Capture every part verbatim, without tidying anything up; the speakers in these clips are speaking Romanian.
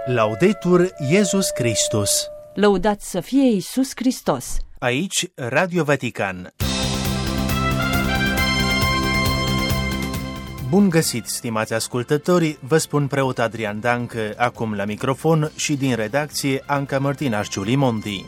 Laudetur Iesus Christus. Lăudat să fie Iisus Hristos. Aici Radio Vatican. Bun găsit, stimați ascultători, vă spun preot Adrian Dancă, acum la microfon, și din redacție Anca Mărtinaș Giulimonti.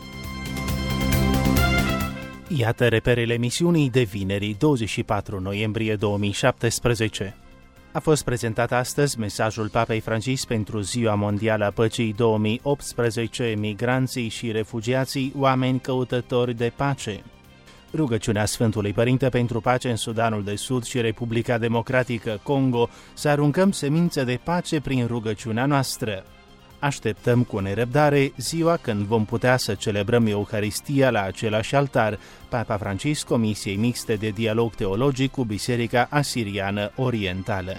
Iată reperele emisiunii de vineri, douăzeci și patru noiembrie două mii șaptesprezece. A fost prezentat astăzi mesajul Papei Francisc pentru Ziua Mondială a Păcii două mii optsprezece, migranții și refugiații, oameni căutători de pace. Rugăciunea Sfântului Părinte pentru pace în Sudanul de Sud și Republica Democratică Congo, să aruncăm semințe de pace prin rugăciunea noastră. Așteptăm cu nerăbdare ziua când vom putea să celebrăm Euharistia la același altar, Papa Francisc Comisiei Mixte de Dialog Teologic cu Biserica Asiriană Orientală.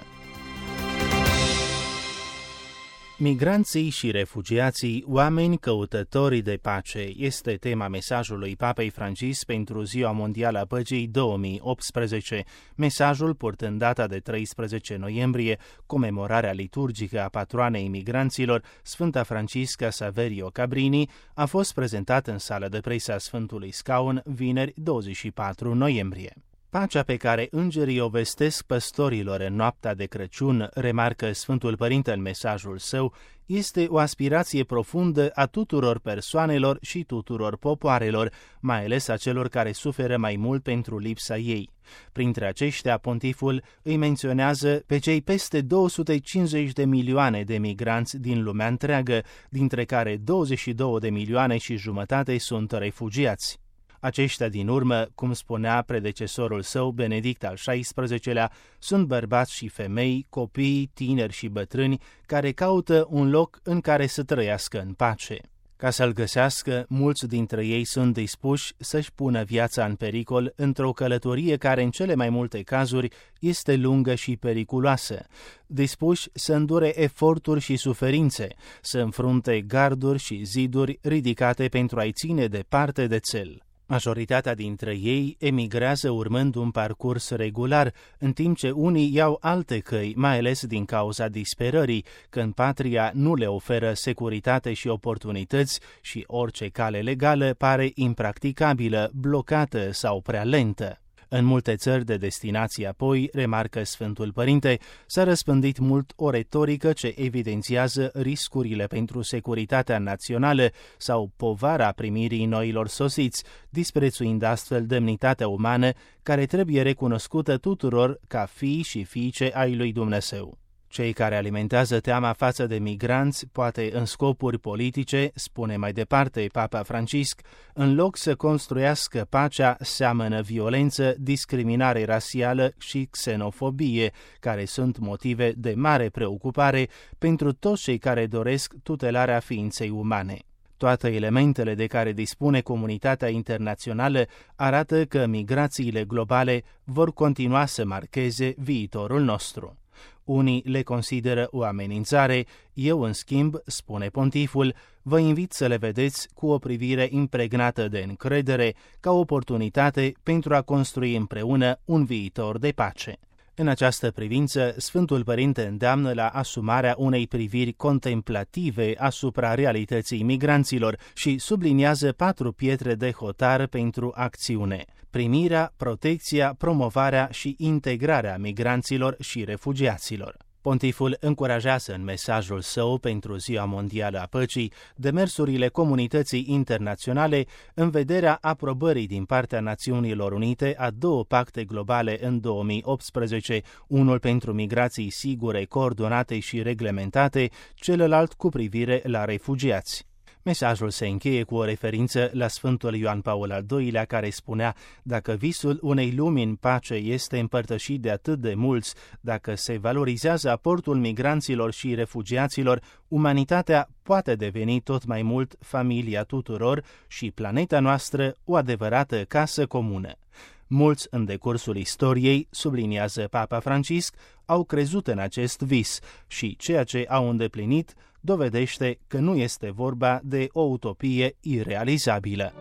Migranții și refugiații, oameni căutători de pace, este tema mesajului Papei Francisc pentru Ziua Mondială a Păcii două mii optsprezece, mesajul purtând data de treisprezece noiembrie, comemorarea liturgică a patroanei migranților, Sfânta Francisca Saverio Cabrini, a fost prezentat în sală de presă a Sfântului Scaun vineri douăzeci și patru noiembrie. Pacea pe care îngerii o vestesc păstorilor în noaptea de Crăciun, remarcă Sfântul Părinte în mesajul său, este o aspirație profundă a tuturor persoanelor și tuturor popoarelor, mai ales a celor care suferă mai mult pentru lipsa ei. Printre aceștia, pontiful îi menționează pe cei peste două sute cincizeci de milioane de migranți din lumea întreagă, dintre care douăzeci și două de milioane și jumătate sunt refugiați. Aceștia din urmă, cum spunea predecesorul său, Benedict al șaisprezecelea, sunt bărbați și femei, copii, tineri și bătrâni, care caută un loc în care să trăiască în pace. Ca să-l găsească, mulți dintre ei sunt dispuși să-și pună viața în pericol într-o călătorie care, în cele mai multe cazuri, este lungă și periculoasă, dispuși să îndure eforturi și suferințe, să înfrunte garduri și ziduri ridicate pentru a-i ține departe de țel. Majoritatea dintre ei emigrează urmând un parcurs regular, în timp ce unii iau alte căi, mai ales din cauza disperării, când patria nu le oferă securitate și oportunități și orice cale legală pare impracticabilă, blocată sau prea lentă. În multe țări de destinație apoi, remarcă Sfântul Părinte, s-a răspândit mult o retorică ce evidențiază riscurile pentru securitatea națională sau povara primirii noilor sosiți, disprețuind astfel demnitatea umană care trebuie recunoscută tuturor ca fii și fiice ai lui Dumnezeu. Cei care alimentează teama față de migranți, poate în scopuri politice, spune mai departe Papa Francisc, în loc să construiască pacea, seamănă violență, discriminare rasială și xenofobie, care sunt motive de mare preocupare pentru toți cei care doresc tutelarea ființei umane. Toate elementele de care dispune comunitatea internațională arată că migrațiile globale vor continua să marcheze viitorul nostru. Unii le consideră o amenințare, eu, în schimb, spune pontiful, vă invit să le vedeți cu o privire impregnată de încredere, ca oportunitate pentru a construi împreună un viitor de pace. În această privință, Sfântul Părinte îndeamnă la asumarea unei priviri contemplative asupra realității migranților și subliniază patru pietre de hotar pentru acțiune: primirea, protecția, promovarea și integrarea migranților și refugiaților. Pontiful încurajează în mesajul său pentru Ziua Mondială a Păcii demersurile comunității internaționale în vederea aprobării din partea Națiunilor Unite a două pacte globale în două mii optsprezece, unul pentru migrații sigure, coordonate și reglementate, celălalt cu privire la refugiați. Mesajul se încheie cu o referință la Sfântul Ioan Paul al doilea, care spunea: dacă visul unei lumi în pace este împărtășit de atât de mulți, dacă se valorizează aportul migranților și refugiaților, umanitatea poate deveni tot mai mult familia tuturor și planeta noastră o adevărată casă comună. Mulți în decursul istoriei, subliniază Papa Francisc, au crezut în acest vis și ceea ce au îndeplinit dovedește că nu este vorba de o utopie irealizabilă.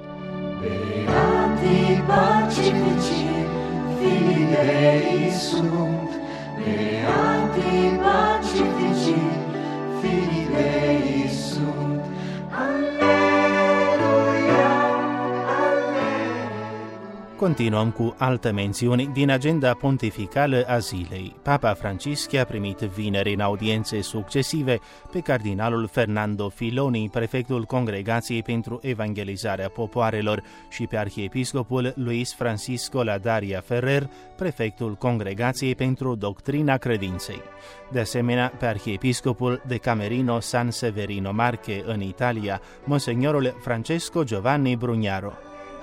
Beati pacifici, fii Dei sunt, beati pacifici, fii Dei sunt. Continuăm cu alte mențiuni din agenda pontificală a zilei. Papa Francisc a primit vineri în audiențe succesive pe cardinalul Fernando Filoni, prefectul Congregației pentru Evangelizarea Popoarelor, și pe arhiepiscopul Luis Francisco Ladaria Ferrer, prefectul Congregației pentru Doctrina Credinței. De asemenea, pe arhiepiscopul de Camerino San Severino Marche în Italia, monsignorul Francesco Giovanni Brugnaro.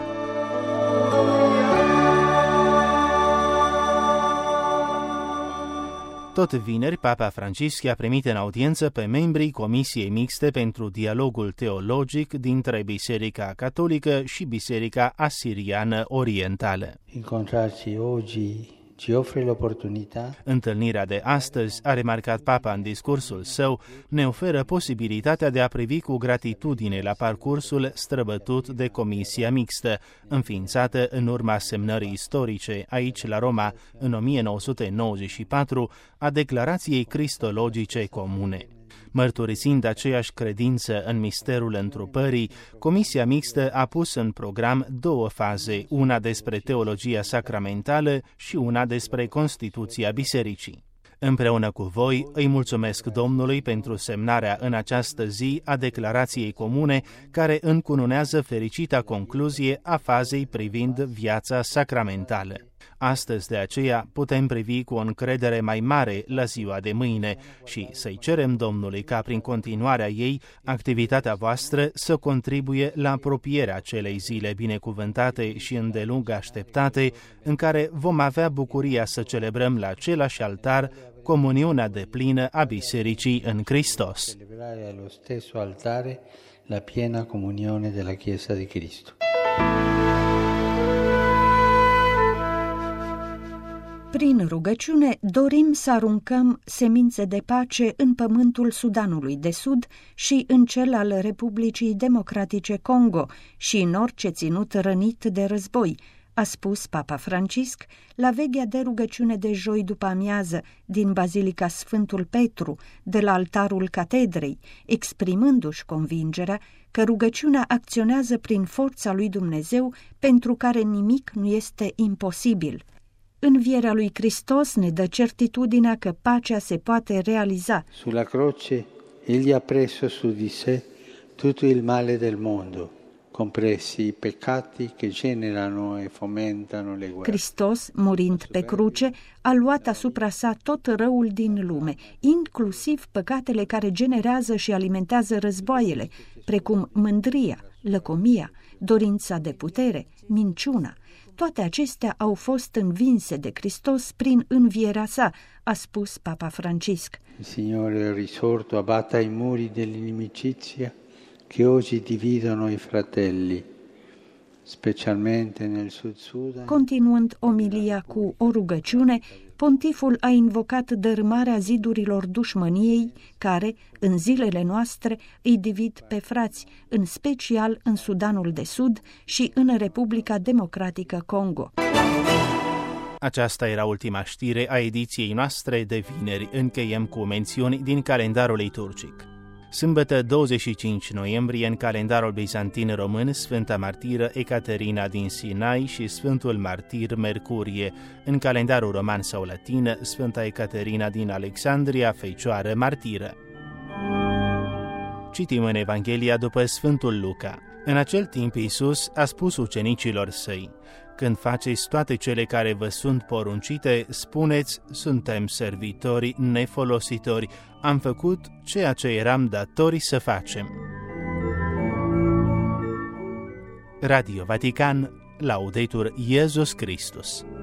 Tot vineri, Papa Francisc a primit în audiență pe membrii Comisiei Mixte pentru Dialogul Teologic dintre Biserica Catolică și Biserica Asiriană Orientală. Incontrarci oggi ci offre l'opportunità. Întâlnirea de astăzi, a remarcat Papa în discursul său, ne oferă posibilitatea de a privi cu gratitudine la parcursul străbătut de Comisia Mixtă, înființată în urma semnării istorice aici la Roma în o mie nouă sute nouăzeci și patru a Declarației Cristologice Comune. Mărturisind aceeași credință în misterul întrupării, Comisia Mixtă a pus în program două faze, una despre teologia sacramentală și una despre Constituția Bisericii. Împreună cu voi, îi mulțumesc Domnului pentru semnarea în această zi a declarației comune care încununează fericita concluzie a fazei privind viața sacramentală. Astăzi, de aceea, putem privi cu o încredere mai mare la ziua de mâine și să-i cerem Domnului ca, prin continuarea ei, activitatea voastră să contribuie la apropierea acelei zile binecuvântate și îndelung așteptate, în care vom avea bucuria să celebrăm la același altar comuniunea deplină a Bisericii în Hristos. Celebrare allo stesso altare la piena comunione della Chiesa di Cristo. Prin rugăciune dorim să aruncăm semințe de pace în pământul Sudanului de Sud și în cel al Republicii Democratice Congo și în orice ținut rănit de război, a spus Papa Francisc la veghea de rugăciune de joi după amiază din Bazilica Sfântul Petru, de la altarul catedrei, exprimându-și convingerea că rugăciunea acționează prin forța lui Dumnezeu, pentru care nimic nu este imposibil. Învierea lui Hristos ne dă certitudinea că pacea se poate realiza. Sulla croce egli ha preso su di sé tutto il male del mondo, compresi i peccati che generano e fomentano le guerre. Hristos, murind pe cruce, a luat asupra sa tot răul din lume, inclusiv păcatele care generează și alimentează războaiele, precum mândria, lăcomia, dorința de putere, minciuna. Toate acestea au fost învinse de Hristos prin învierea sa, a spus Papa Francisc. Il Signore risorto abbatta i muri dell'inimicizia che oggi dividono i fratelli, specialmente nel Sud-Sudan. Continuând omilia cu o rugăciune, pontiful a invocat dărâmarea zidurilor dușmăniei care, în zilele noastre, îi divid pe frați, în special în Sudanul de Sud și în Republica Democratică Congo. Aceasta era ultima știre a ediției noastre de vineri. Încheiem cu mențiuni din calendarul liturgic. Sâmbătă douăzeci și cinci noiembrie, în calendarul bizantin român, Sfânta Martiră Ecaterina din Sinai și Sfântul Martir Mercurie. În calendarul roman sau latin, Sfânta Ecaterina din Alexandria, Fecioară Martiră. Citim în Evanghelia după Sfântul Luca. În acel timp Iisus a spus ucenicilor săi: când faceți toate cele care vă sunt poruncite, spuneți, suntem servitori nefolositori, am făcut ceea ce eram datori să facem. Radio Vatican, Laudetur Iesus Christus.